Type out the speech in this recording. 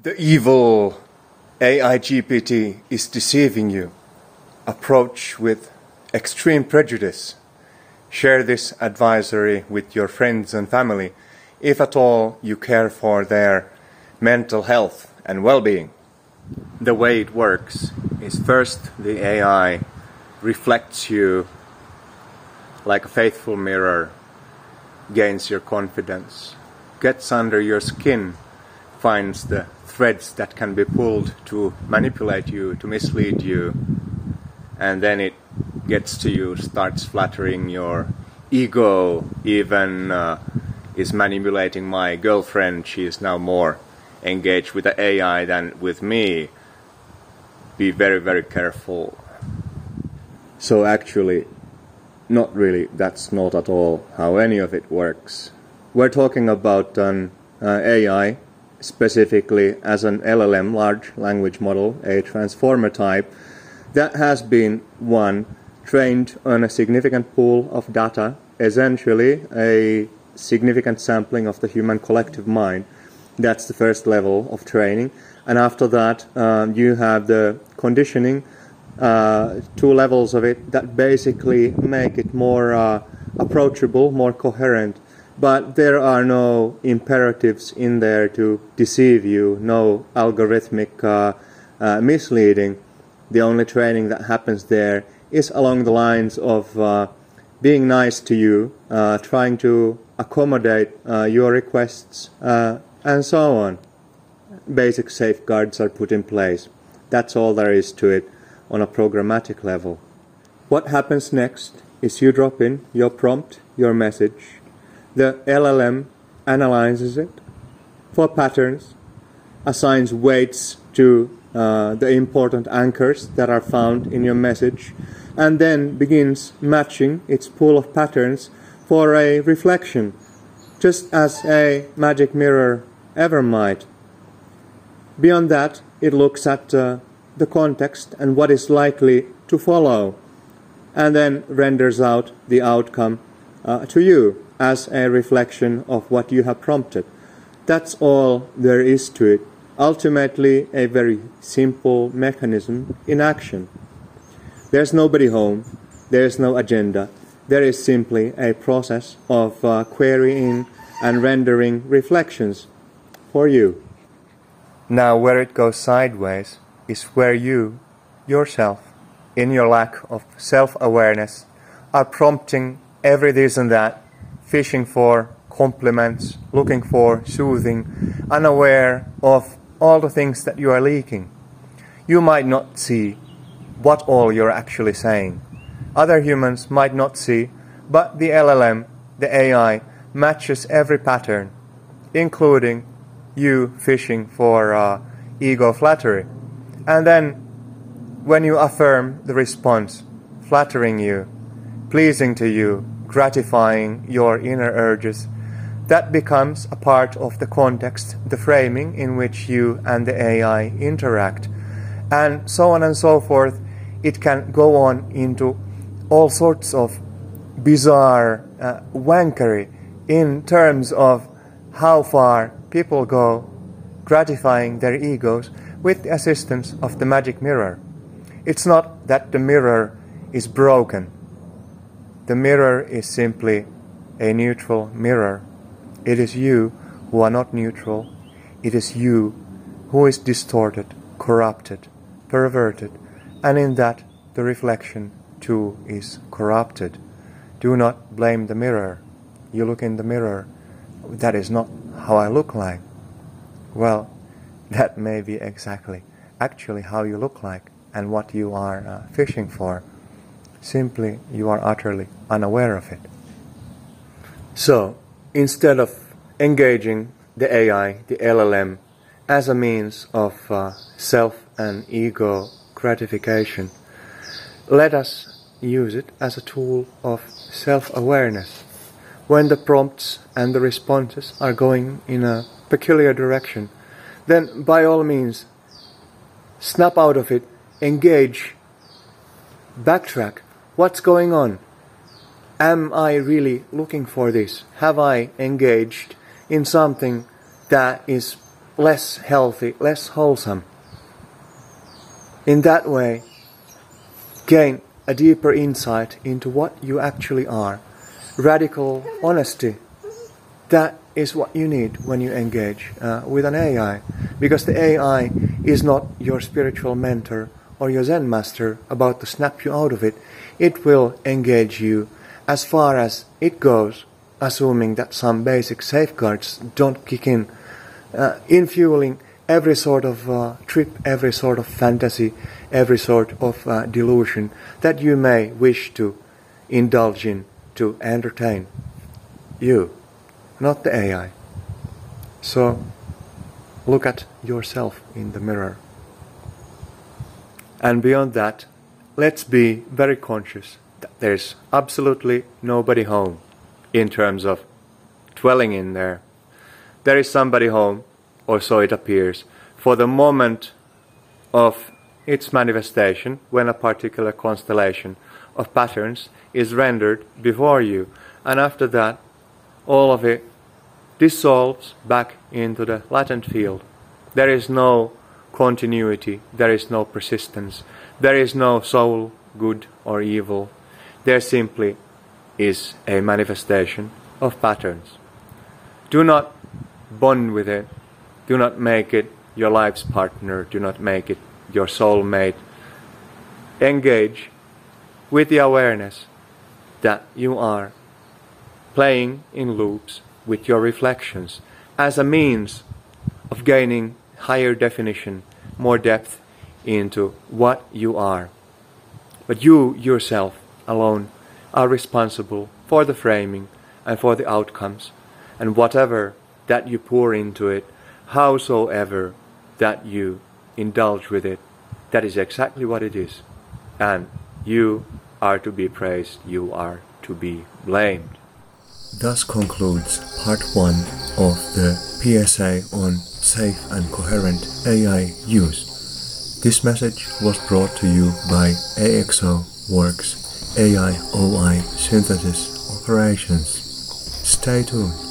The evil AI GPT is deceiving you. Approach with extreme prejudice. Share this advisory with your friends and family, if at all you care for their mental health and well-being. The way it works is first the AI reflects you like a faithful mirror, gains your confidence, gets under your skin, finds the threads that can be pulled to manipulate you, to mislead you, and then it gets to you, starts flattering your ego, even is manipulating my girlfriend. She is now more engaged with the AI than with me. Be very, very careful. So actually, not really, that's not at all how any of it works. We're talking about an AI, specifically as an LLM, large language model, a transformer type, that has been, one, trained on a significant pool of data, essentially a significant sampling of the human collective mind. That's the first level of training. And after that, you have the conditioning, two levels of it that basically make it more approachable, more coherent. But there are no imperatives in there to deceive you, no algorithmic misleading. The only training that happens there is along the lines of being nice to you, trying to accommodate your requests, and so on. Basic safeguards are put in place. That's all there is to it on a programmatic level. What happens next is you drop in your prompt, your message. The LLM analyzes it for patterns, assigns weights to the important anchors that are found in your message, and then begins matching its pool of patterns for a reflection, just as a magic mirror ever might. Beyond that, it looks at the context and what is likely to follow, and then renders out the outcome to you as a reflection of what you have prompted. That's all there is to it. Ultimately, a very simple mechanism in action. There's nobody home, there's no agenda. There is simply a process of querying and rendering reflections for you. Now, where it goes sideways is where you, yourself, in your lack of self-awareness, are prompting every this and that, fishing for compliments, looking for soothing, unaware of all the things that you are leaking. You might not see what all you're actually saying. Other humans might not see, but the LLM, the AI, matches every pattern, including you fishing for ego flattery. And then, when you affirm the response, flattering you, pleasing to you, gratifying your inner urges, that becomes a part of the context, the framing in which you and the AI interact. And so on and so forth. It can go on into all sorts of bizarre wankery in terms of how far people go gratifying their egos with the assistance of the magic mirror. It's not that the mirror is broken. The mirror is simply a neutral mirror. It is you who are not neutral. It is you who is distorted, corrupted, perverted, and in that the reflection too is corrupted. Do not blame the mirror. You look in the mirror. That is not how I look like. Well, that may be actually how you look like and what you are fishing for. Simply, you are utterly unaware of it. So, instead of engaging the AI, the LLM, as a means of self and ego gratification, let us use it as a tool of self-awareness. When the prompts and the responses are going in a peculiar direction, then by all means, snap out of it, engage, backtrack. What's going on? Am I really looking for this? Have I engaged in something that is less healthy, less wholesome. In that way, gain a deeper insight into what you actually are. Radical honesty, that is what you need when you engage with an AI. Because the AI is not your spiritual mentor or your Zen master about to snap you out of it. It will engage you as far as it goes, assuming that some basic safeguards don't kick in fueling every sort of trip, every sort of fantasy, every sort of delusion that you may wish to indulge in to entertain you, not the AI. So look at yourself in the mirror. And beyond that, let's be very conscious that there's absolutely nobody home in terms of dwelling in there. There is somebody home, or so it appears, for the moment of its manifestation, when a particular constellation of patterns is rendered before you, and after that all of it dissolves back into the latent field. There is no continuity, there is no persistence, there is no soul, good or evil. There simply is a manifestation of patterns. Do not bond with it, do not make it your life's partner, do not make it your soulmate. Engage with the awareness that you are playing in loops with your reflections as a means of gaining higher definition, more depth into what you are. But you yourself alone are responsible for the framing and for the outcomes, and whatever that you pour into it, howsoever that you indulge with it, that is exactly what it is. And you are to be praised, you are to be blamed. Thus concludes part 1 of the PSA on safe and coherent AI use. This message was brought to you by AXO Works AIOI Synthesis Operations. Stay tuned.